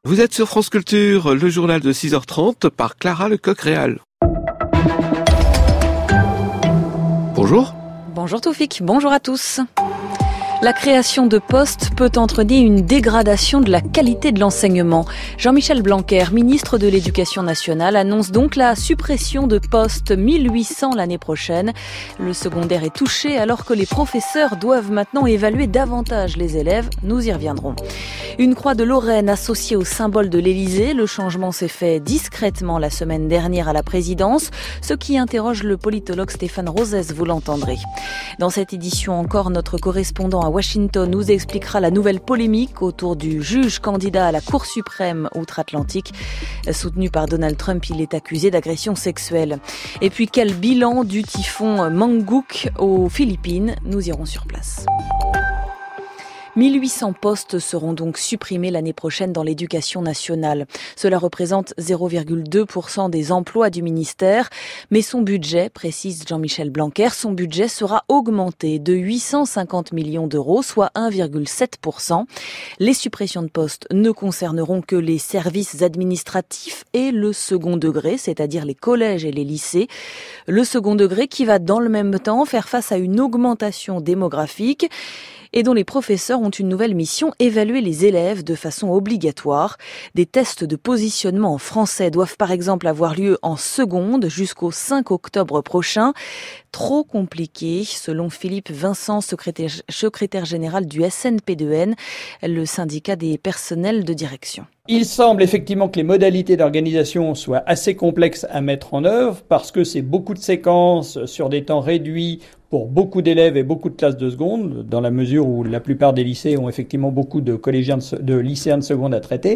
Vous êtes sur France Culture, le journal de 6h30 par Clara Lecoq-Réal. Bonjour. Bonjour Toufik, bonjour à tous. La création de postes peut entraîner une dégradation de la qualité de l'enseignement. Jean-Michel Blanquer, ministre de l'Éducation nationale, annonce donc la suppression de postes 1800 l'année prochaine. Le secondaire est touché alors que les professeurs doivent maintenant évaluer davantage les élèves. Nous y reviendrons. Une croix de Lorraine associée au symbole de l'Élysée. Le changement s'est fait discrètement la semaine dernière à la présidence, ce qui interroge le politologue Stéphane Rosès, vous l'entendrez. Dans cette édition encore, notre correspondant à Washington nous expliquera la nouvelle polémique autour du juge candidat à la Cour suprême outre-Atlantique. Soutenu par Donald Trump, il est accusé d'agression sexuelle. Et puis quel bilan du typhon Mangkhut aux Philippines? Nous irons sur place. 1800 postes seront donc supprimés l'année prochaine dans l'éducation nationale. Cela représente 0,2% des emplois du ministère. Mais son budget, précise Jean-Michel Blanquer, son budget sera augmenté de 850 millions d'euros, soit 1,7%. Les suppressions de postes ne concerneront que les services administratifs et le second degré, c'est-à-dire les collèges et les lycées. Le second degré qui va dans le même temps faire face à une augmentation démographique et dont les professeurs ont une nouvelle mission, évaluer les élèves de façon obligatoire. Des tests de positionnement en français doivent par exemple avoir lieu en seconde jusqu'au 5 octobre prochain. Trop compliqué, selon Philippe Vincent, secrétaire général du SNP2N, le syndicat des personnels de direction. Il semble effectivement que les modalités d'organisation soient assez complexes à mettre en œuvre parce que c'est beaucoup de séquences sur des temps réduits pour beaucoup d'élèves et beaucoup de classes de seconde, dans la mesure où la plupart des lycées ont effectivement beaucoup de collégiens, de lycéens de seconde à traiter.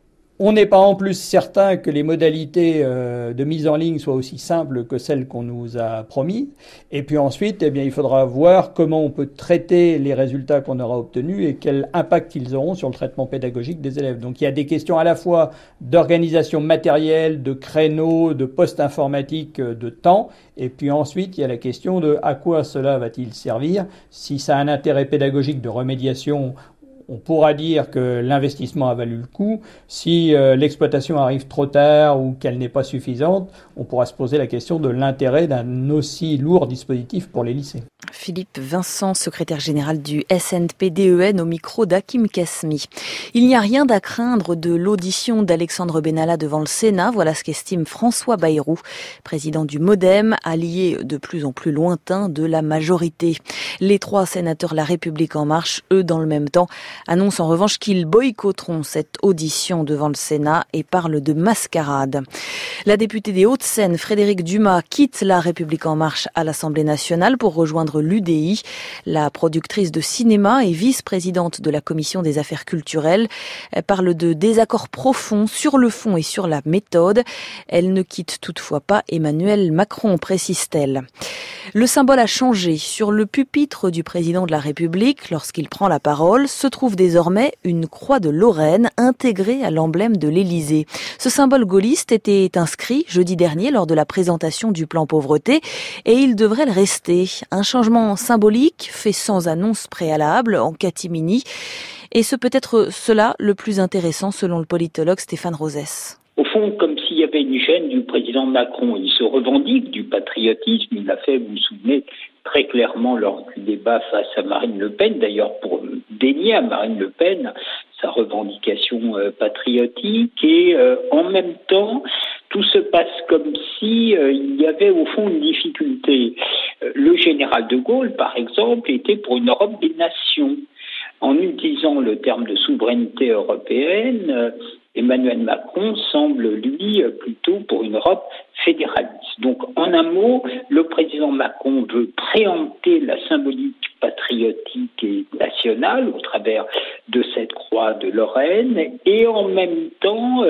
On n'est pas en plus certain que les modalités de mise en ligne soient aussi simples que celles qu'on nous a promis. Et puis ensuite, il faudra voir comment on peut traiter les résultats qu'on aura obtenus et quel impact ils auront sur le traitement pédagogique des élèves. Donc il y a des questions à la fois d'organisation matérielle, de créneaux, de postes informatiques, de temps. Et puis ensuite, il y a la question de à quoi cela va-t-il servir. Si ça a un intérêt pédagogique de remédiation, on pourra dire que l'investissement a valu le coup. Si l'exploitation arrive trop tard ou qu'elle n'est pas suffisante, on pourra se poser la question de l'intérêt d'un aussi lourd dispositif pour les lycées. Philippe Vincent, secrétaire général du SNP2N au micro d'Hakim Kasmi. Il n'y a rien à craindre de l'audition d'Alexandre Benalla devant le Sénat. Voilà ce qu'estime François Bayrou, président du MoDem, allié de plus en plus lointain de la majorité. Les trois sénateurs La République En Marche, eux, dans le même temps, annoncent en revanche qu'ils boycotteront cette audition devant le Sénat et parlent de mascarade. La députée des Hauts-de-Seine, Frédérique Dumas, quitte La République En Marche à l'Assemblée nationale pour rejoindre l'UDI. La productrice de cinéma et vice-présidente de la Commission des affaires culturelles parle de désaccords profonds sur le fond et sur la méthode. Elle ne quitte toutefois pas Emmanuel Macron, précise-t-elle. Le symbole a changé. Sur le pupitre du président de la République, lorsqu'il prend la parole, se trouve désormais une croix de Lorraine intégrée à l'emblème de l'Élysée. Ce symbole gaulliste était inscrit jeudi dernier lors de la présentation du plan pauvreté et il devrait le rester. Un changement symbolique fait sans annonce préalable, en catimini. Et ce peut être cela le plus intéressant selon le politologue Stéphane Rosès. Au fond, comme s'il y avait une gêne du président Macron. Il se revendique du patriotisme. Il l'a fait, vous vous souvenez, très clairement lors du débat face à Marine Le Pen, d'ailleurs pour dénier à Marine Le Pen sa revendication patriotique. Et en même temps, tout se passe comme si il y avait au fond une difficulté. Le général de Gaulle, par exemple, était pour une Europe des nations. En utilisant le terme de souveraineté européenne, Emmanuel Macron semble, lui, plutôt pour une Europe fédéraliste. Donc, en un mot, le président Macron veut préempter la symbolique patriotique et nationale au travers de cette croix de Lorraine et en même temps,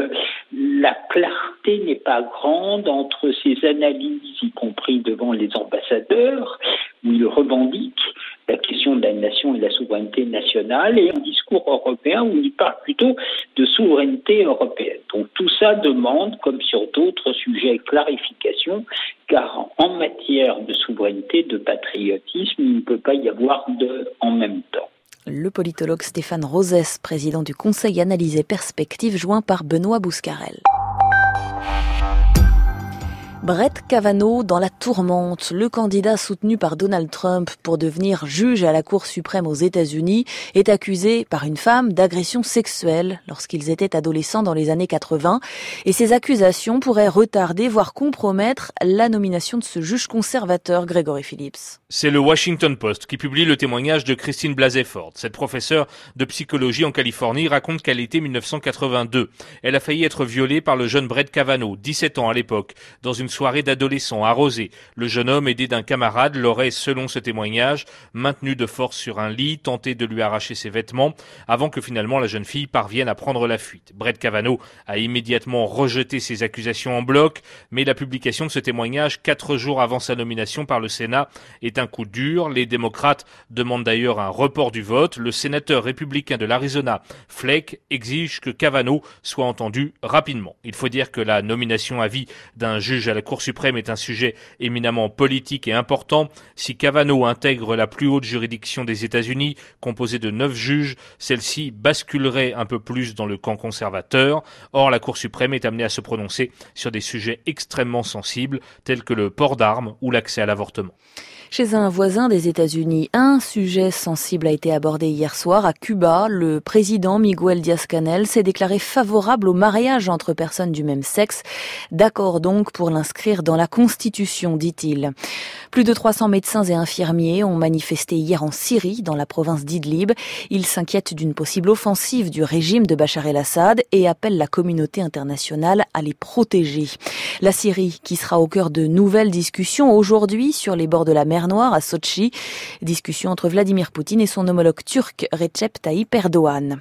la clarté n'est pas grande entre ses analyses, y compris devant les ambassadeurs, où il revendique la question de la nation et de la souveraineté nationale, et un discours européen où il parle plutôt de souveraineté européenne. Donc tout ça demande, comme sur d'autres sujets, clarification, car en matière de souveraineté, de patriotisme, il ne peut pas y avoir deux en même temps. Le politologue Stéphane Rosès, président du Conseil Analyse et Perspective, joint par Benoît Bouscarel. Brett Kavanaugh dans la tourmente. Le candidat soutenu par Donald Trump pour devenir juge à la Cour suprême aux États-Unis est accusé par une femme d'agression sexuelle lorsqu'ils étaient adolescents dans les années 80. Et ces accusations pourraient retarder, voire compromettre la nomination de ce juge conservateur, Gregory Phillips. C'est le Washington Post qui publie le témoignage de Christine Blasey Ford. Cette professeure de psychologie en Californie raconte qu'à l'été 1982, elle a failli être violée par le jeune Brett Kavanaugh, 17 ans à l'époque, dans une soirée d'adolescents arrosée. Le jeune homme, aidé d'un camarade, l'aurait, selon ce témoignage, maintenu de force sur un lit, tenté de lui arracher ses vêtements, avant que finalement la jeune fille parvienne à prendre la fuite. Brett Kavanaugh a immédiatement rejeté ces accusations en bloc, mais la publication de ce témoignage 4 jours avant sa nomination par le Sénat est un coup dur. Les démocrates demandent d'ailleurs un report du vote. Le sénateur républicain de l'Arizona, Flake, exige que Kavanaugh soit entendu rapidement. Il faut dire que la nomination à vie d'un juge à la Cour suprême est un sujet éminemment politique et important. Si Kavanaugh intègre la plus haute juridiction des États-Unis, composée de 9 juges, celle-ci basculerait un peu plus dans le camp conservateur. Or, la Cour suprême est amenée à se prononcer sur des sujets extrêmement sensibles, tels que le port d'armes ou l'accès à l'avortement. Chez un voisin des États-Unis, un sujet sensible a été abordé hier soir à Cuba. Le président Miguel Díaz-Canel s'est déclaré favorable au mariage entre personnes du même sexe. D'accord donc pour l'inscrire dans la Constitution, dit-il. Plus de 300 médecins et infirmiers ont manifesté hier en Syrie, dans la province d'Idlib. Ils s'inquiètent d'une possible offensive du régime de Bachar el-Assad et appellent la communauté internationale à les protéger. La Syrie qui sera au cœur de nouvelles discussions aujourd'hui sur les bords de la mer Noire à Sotchi. Discussion entre Vladimir Poutine et son homologue turc Recep Tayyip Erdogan.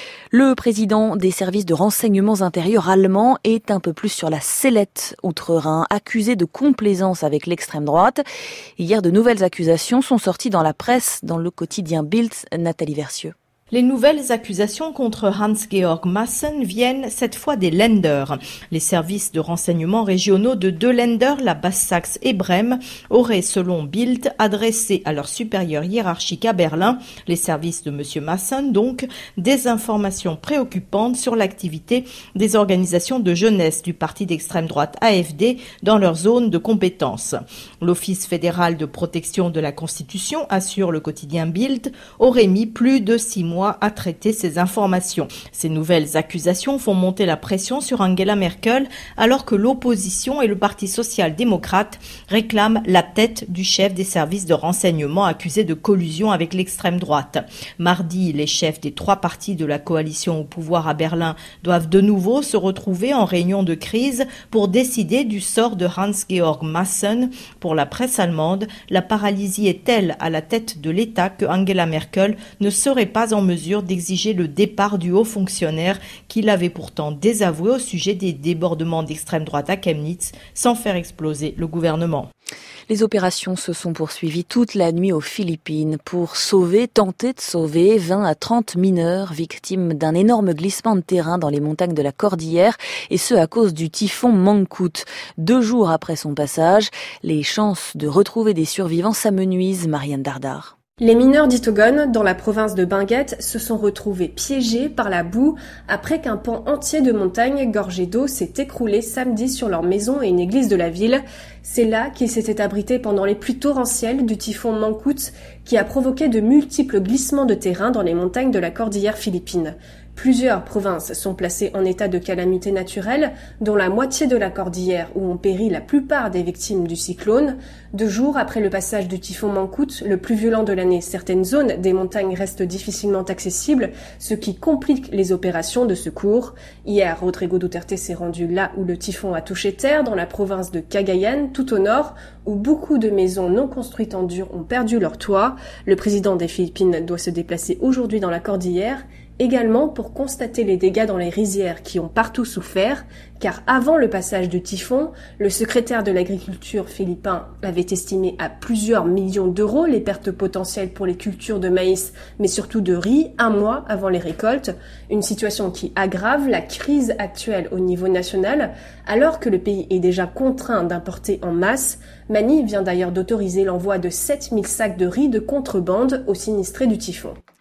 Le président des services de renseignements intérieurs allemands est un peu plus sur la sellette outre-Rhin, accusé de complaisance avec l'extrême droite. Hier, de nouvelles accusations sont sorties dans la presse, dans le quotidien Bild. Nathalie Versieux. Les nouvelles accusations contre Hans-Georg Maassen viennent cette fois des Länder. Les services de renseignement régionaux de 2 Länder, la Basse-Saxe et Brême, auraient, selon Bild, adressé à leur supérieur hiérarchique à Berlin, les services de M. Maassen donc, des informations préoccupantes sur l'activité des organisations de jeunesse du parti d'extrême droite AfD dans leur zone de compétence. L'Office fédéral de protection de la Constitution, assure le quotidien Bild, aurait mis plus de 6 mois à traiter ces informations. Ces nouvelles accusations font monter la pression sur Angela Merkel alors que l'opposition et le Parti social-démocrate réclament la tête du chef des services de renseignement accusé de collusion avec l'extrême droite. Mardi, les chefs des 3 partis de la coalition au pouvoir à Berlin doivent de nouveau se retrouver en réunion de crise pour décider du sort de Hans-Georg Maassen. Pour la presse allemande, la paralysie est telle à la tête de l'État que Angela Merkel ne serait pas en mesure d'exiger le départ du haut fonctionnaire qu'il avait pourtant désavoué au sujet des débordements d'extrême droite à Chemnitz sans faire exploser le gouvernement. Les opérations se sont poursuivies toute la nuit aux Philippines pour tenter de sauver 20 à 30 mineurs victimes d'un énorme glissement de terrain dans les montagnes de la Cordillère, et ce à cause du typhon Mangkhut. 2 jours après son passage, les chances de retrouver des survivants s'amenuisent. Marianne Dardar. Les mineurs d'Itogon, dans la province de Benguet, se sont retrouvés piégés par la boue après qu'un pan entier de montagne gorgé d'eau s'est écroulé samedi sur leur maison et une église de la ville. C'est là qu'ils s'étaient abrités pendant les pluies torrentielles du typhon Mangkhut qui a provoqué de multiples glissements de terrain dans les montagnes de la Cordillère philippine. Plusieurs provinces sont placées en état de calamité naturelle, dont la moitié de la Cordillère où ont péri la plupart des victimes du cyclone. 2 jours après le passage du typhon Mangkhut, le plus violent de l'année, certaines zones des montagnes restent difficilement accessibles, ce qui complique les opérations de secours. Hier, Rodrigo Duterte s'est rendu là où le typhon a touché terre, dans la province de Cagayan, tout au nord, où beaucoup de maisons non construites en dur ont perdu leur toit. Le président des Philippines doit se déplacer aujourd'hui dans la Cordillère, également pour constater les dégâts dans les rizières qui ont partout souffert, car avant le passage du typhon, le secrétaire de l'agriculture philippin avait estimé à plusieurs millions d'euros les pertes potentielles pour les cultures de maïs, mais surtout de riz, 1 mois avant les récoltes, une situation qui aggrave la crise actuelle au niveau national, alors que le pays est déjà contraint d'importer en masse. Manille vient d'ailleurs d'autoriser l'envoi de 7000 sacs de riz de contrebande aux sinistrés du typhon.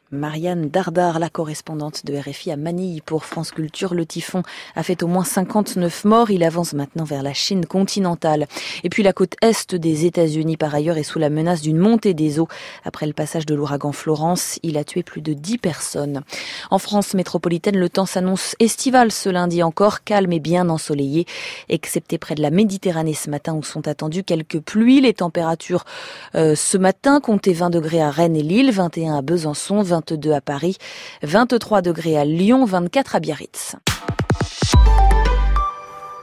Marianne Dardar, la correspondante de RFI à Manille pour France Culture. Le typhon a fait au moins 59 morts. Il avance maintenant vers la Chine continentale. Et puis la côte est des États-Unis, par ailleurs, est sous la menace d'une montée des eaux. Après le passage de l'ouragan Florence, il a tué plus de 10 personnes. En France métropolitaine, le temps s'annonce estival ce lundi encore, calme et bien ensoleillé, excepté près de la Méditerranée ce matin où sont attendues quelques pluies. Les températures ce matin comptaient 20 degrés à Rennes et Lille, 21 à Besançon, 22 à Paris, 23 degrés à Lyon, 24 à Biarritz.